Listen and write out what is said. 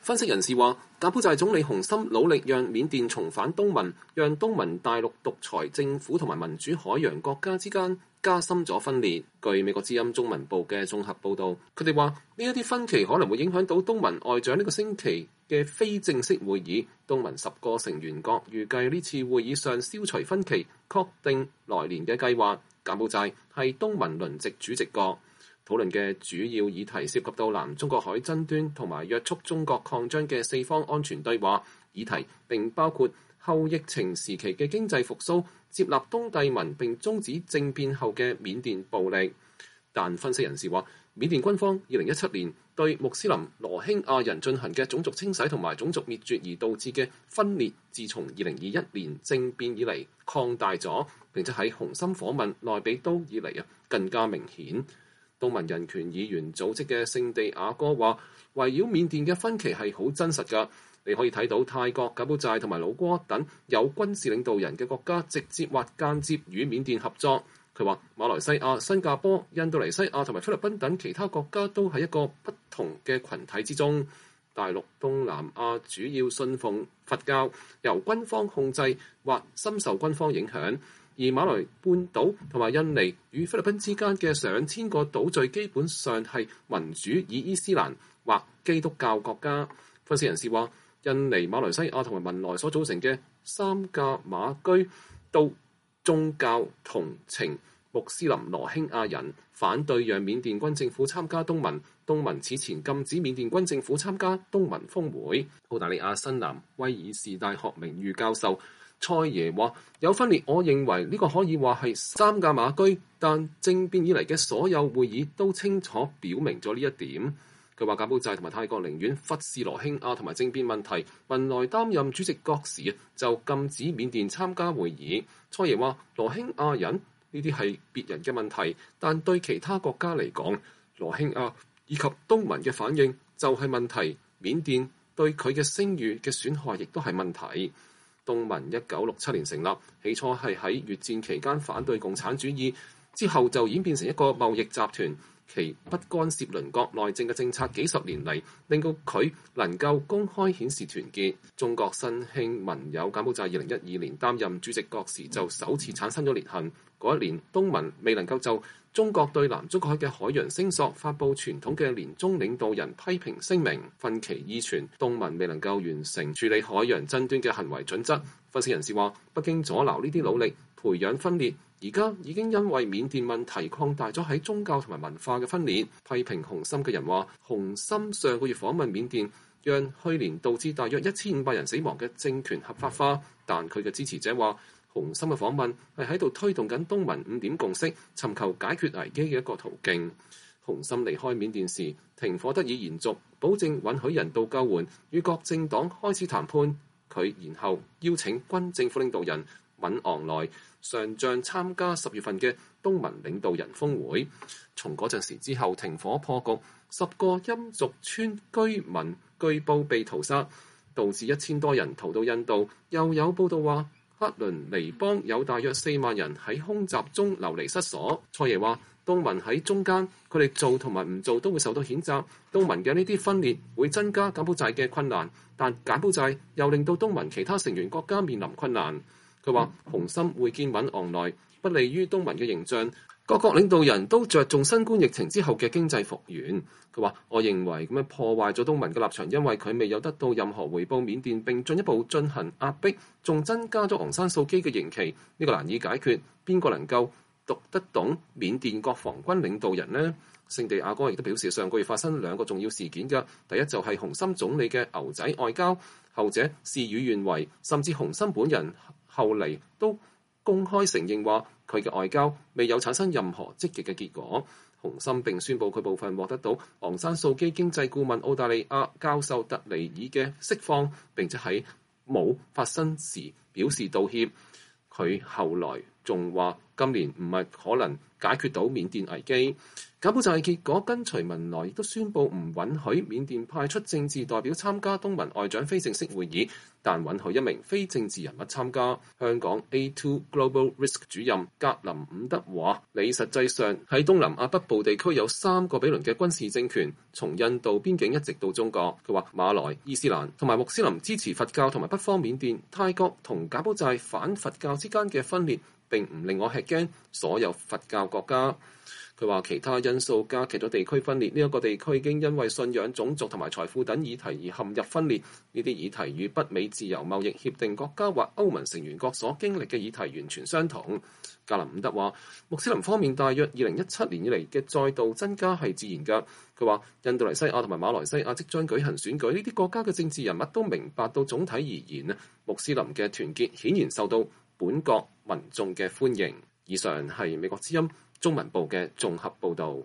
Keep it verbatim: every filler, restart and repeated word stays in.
分析人士話，柬埔寨總理洪森努力讓緬甸重返東盟，讓東盟大陸獨裁政府同埋民主海洋國家之間加深咗分裂。據美國之音中文部嘅綜合報導，佢哋話呢一啲分歧可能會影響到東盟外長呢個星期嘅非正式會議。東盟十個成員國預計呢次會議上消除分歧，確定來年嘅計劃。柬埔寨係東盟輪值主席國。討論嘅主要議題涉及到南中國海爭端同埋約束中國擴張嘅四方安全對話議題，並包括後疫情時期嘅經濟復甦、接納東帝汶並終止政變後嘅緬甸暴力。但分析人士話，緬甸軍方二零一七年對穆斯林羅興亞人進行嘅種族清洗同埋種族滅絕而導致嘅分裂，自從二零二一年政變以嚟擴大咗，並且喺洪森訪問內比都以嚟啊更加明顯。東盟人權議員組織嘅聖地亞哥話，圍繞緬甸嘅分歧係好真實㗎。你可以睇到泰國、柬埔寨同埋老撾等有軍事領導人嘅國家直接或間接與緬甸合作。佢話馬來西亞、新加坡、印度尼西亞同埋菲律賓等其他國家都喺一個不同嘅群體之中。大陸東南亞主要信奉佛教，由軍方控制或深受軍方影響。而馬來半島同埋印尼與菲律賓之間嘅上千個島嶼基本上係民主以伊斯蘭或基督教國家。分析人士話，印尼、馬來西亞同埋文萊所組成嘅三架馬居都宗教同情穆斯林羅興亞人，反對讓緬甸軍政府參加東盟。東盟此前禁止緬甸軍政府參加東盟峰會。澳大利亞新南威爾士大學名譽教授蔡耶話，有分裂，我認為呢個可以話係三架馬居，但政變以嚟嘅所有會議都清楚表明咗呢一點。佢話柬埔寨同埋泰國寧願忽視羅興亞同埋政變問題，文萊擔任主席國時就禁止緬甸參加會議。蔡耶話，羅興亞人呢啲係別人嘅問題，但對其他國家嚟講，羅興亞以及東盟嘅反應就係問題。緬甸對佢嘅聲譽嘅損害亦都係問題。東盟一九六七年成立，起初係喺越戰期間反對共產主義，之後就演變成一個貿易集團，其不干涉鄰國內政嘅政策幾十年嚟，令到佢能夠公開顯示團結。中國新興盟友柬埔寨二零一二年擔任主席國時就首次產生咗裂痕。嗰一年東盟未能夠就中國對南中國海嘅海洋聲索發布傳統嘅年中領導人批評聲明，分歧依存。東盟未能夠完成處理海洋爭端嘅行為準則。分析人士話，北京阻撓呢啲努力，培養分裂，而家已經因為緬甸問題擴大咗喺宗教同埋文化嘅分裂。批評洪森嘅人話，洪森上個月訪問緬甸，讓去年導致大約一千五百人死亡嘅政權合法化，但佢嘅支持者話，洪森嘅訪問係喺度推動緊東盟五點共識，尋求解決危機嘅一個途徑。洪森離開緬甸時，停火得以延續，保證允許人道救援，與各政黨開始談判。佢然後邀請軍政府領導人敏昂萊上將參加十月份嘅東盟領導人峰會。從嗰陣時之後，停火破局，十個欽族村居民據報被屠殺，導致一千多人逃到印度。又有報道話，克倫尼邦有大約四萬人喺空襲中流離失所。蔡爺話，東盟喺中間，佢哋做同埋唔做都會受到譴責。東盟嘅呢啲分裂會增加柬埔寨嘅困難，但柬埔寨又令到東盟其他成員國家面臨困難。佢話，洪森會見敏昂萊，不利於東盟嘅形象。各國領導人都着重新冠疫情之後嘅經濟復原。佢話，我認為咁樣破壞咗東盟嘅立場，因為佢未有得到任何回報緬甸，並進一步進行壓迫，仲增加咗昂山素基嘅刑期。呢、這個難以解決，邊個能夠讀得懂緬甸國防軍領導人呢？聖地亞哥亦都表示，上個月發生兩個重要事件嘅，第一就係洪森總理嘅牛仔外交，後者事與願違，甚至洪森本人後嚟都公開承認話佢嘅外交未有產生任何積極嘅結果。洪森並宣布佢部分獲得到昂山素基經濟顧問澳大利亞教授特尼爾嘅釋放，並且喺冇發生時表示道歉。佢後來仲話今年唔係可能解決到緬甸危機。 柬埔寨結果跟隨文萊亦都宣布唔允許緬甸派出政治代表參加東盟外長非正式會議，但允許一名非政治人物參加。香港 A 二 Global Risk 主任格林伍德話：你實際上喺東南亞北部地區有三個比鄰嘅軍事政權，從印度邊境一直到中國。佢話馬來、伊斯蘭同埋穆斯林支持佛教同埋北方緬甸、泰國同柬埔寨反佛教之間嘅分裂並唔令我吃驚。所有佛教國家，佢話其他因素加劇咗地區分裂。呢、這、一個地區已經因為信仰、種族同埋財富等議題而陷入分裂。呢啲議題與北美自由貿易協定國家或歐盟成員國所經歷嘅議題完全相同。格林伍德話：穆斯林方面大約二零一七年以嚟嘅再度增加係自然㗎。佢話印度尼西亞同埋馬來西亞即將舉行選舉，呢啲國家嘅政治人物都明白到總體而言啊，穆斯林嘅團結顯然受到本國民眾嘅歡迎。以上係美國之音中文部嘅綜合報導。